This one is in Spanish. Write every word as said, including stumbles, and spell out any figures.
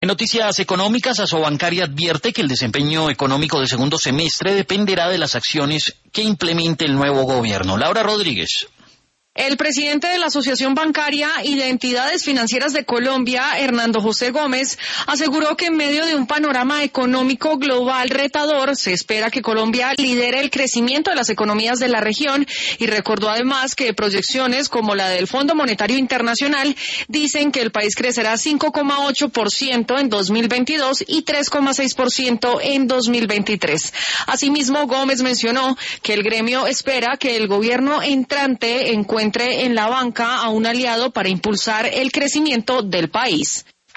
En noticias económicas, Asobancaria advierte que el desempeño económico del segundo semestre dependerá de las acciones que implemente el nuevo gobierno. Laura Rodríguez. El presidente de la Asociación Bancaria y de Entidades Financieras de Colombia, Hernando José Gómez, aseguró que en medio de un panorama económico global retador, se espera que Colombia lidere el crecimiento de las economías de la región y recordó además que proyecciones como la del Fondo Monetario Internacional dicen que el país crecerá cinco coma ocho por ciento en dos mil veintidós y tres coma seis por ciento en dos mil veintitrés. Asimismo, Gómez mencionó que el gremio espera que el gobierno entrante encuentre en la banca a un aliado para impulsar el crecimiento del país.